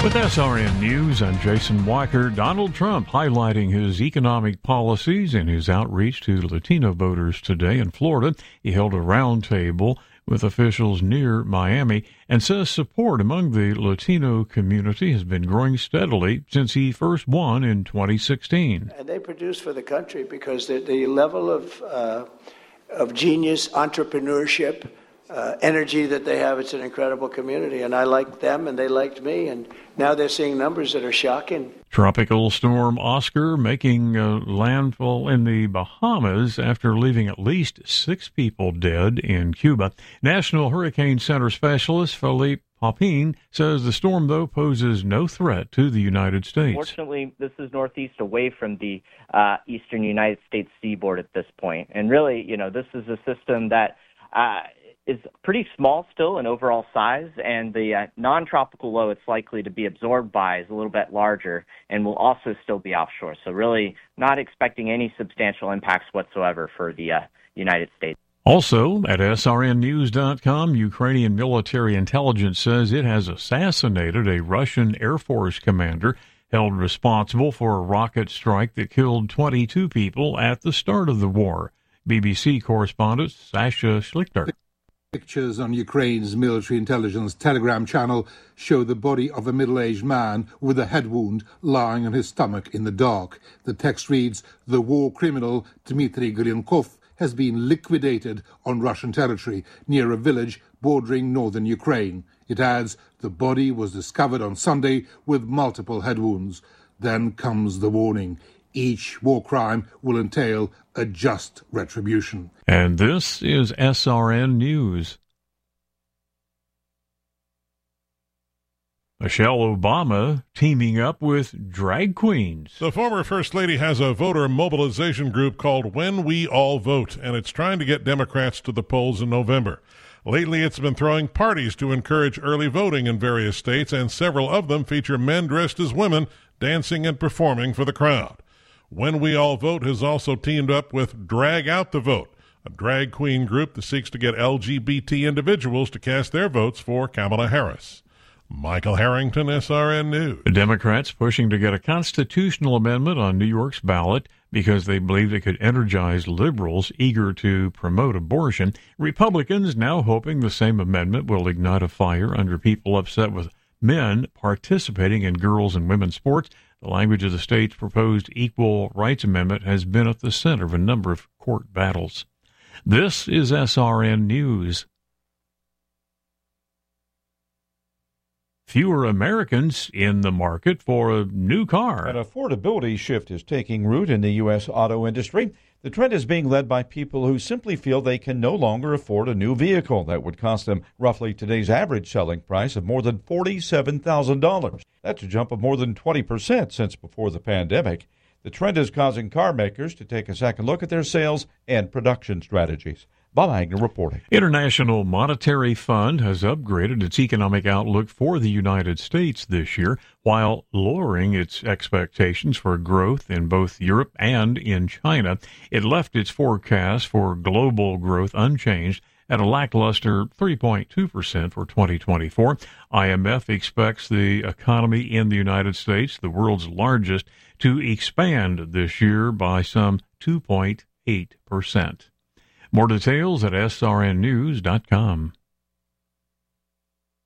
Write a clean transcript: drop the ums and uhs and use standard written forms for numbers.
With SRN News, I'm Jason Weicker. Donald Trump highlighting his economic policies in his outreach to Latino voters today in Florida. He held a roundtable with officials near Miami and says support among the Latino community has been growing steadily since he first won in 2016. And they produce for the country because the level of genius, entrepreneurship, energy that they have, it's an incredible community. And I liked them and they liked me. And now they're seeing numbers that are shocking. Tropical storm Oscar making landfall in the Bahamas after leaving at least 6 people dead in Cuba. National Hurricane Center specialist Philippe Papin says the storm, though, poses no threat to the United States. Fortunately, this is northeast away from the eastern United States seaboard at this point. And really, this is a system that is pretty small still in overall size, and the non-tropical low it's likely to be absorbed by is a little bit larger and will also still be offshore. So really not expecting any substantial impacts whatsoever for the United States. Also, at srnnews.com, Ukrainian military intelligence says it has assassinated a Russian Air Force commander held responsible for a rocket strike that killed 22 people at the start of the war. BBC correspondent Sasha Schlichter. Pictures on Ukraine's military intelligence Telegram channel show the body of a middle-aged man with a head wound lying on his stomach in the dark. The text reads, "The war criminal Dmitry Grilenkov has been liquidated on Russian territory near a village bordering northern Ukraine." It adds, "The body was discovered on Sunday with multiple head wounds." Then comes the warning. Each war crime will entail a just retribution. And this is SRN News. Michelle Obama teaming up with drag queens. The former First Lady has a voter mobilization group called When We All Vote, and it's trying to get Democrats to the polls in November. Lately, it's been throwing parties to encourage early voting in various states, and several of them feature men dressed as women dancing and performing for the crowd. When We All Vote has also teamed up with Drag Out the Vote, a drag queen group that seeks to get LGBT individuals to cast their votes for Kamala Harris. Michael Harrington, SRN News. The Democrats pushing to get a constitutional amendment on New York's ballot because they believe it could energize liberals eager to promote abortion. Republicans now hoping the same amendment will ignite a fire under people upset with men participating in girls' and women's sports. The language of the state's proposed equal rights amendment has been at the center of a number of court battles. This is SRN News. Fewer Americans in the market for a new car. An affordability shift is taking root in the U.S. auto industry. The trend is being led by people who simply feel they can no longer afford a new vehicle that would cost them roughly today's average selling price of more than $47,000. That's a jump of more than 20% since before the pandemic. The trend is causing car makers to take a second look at their sales and production strategies. Bob Agnew reporting. International Monetary Fund has upgraded its economic outlook for the United States this year while lowering its expectations for growth in both Europe and in China. It left its forecast for global growth unchanged at a lackluster 3.2% for 2024. IMF expects the economy in the United States, the world's largest, to expand this year by some 2.8%. More details at srnnews.com.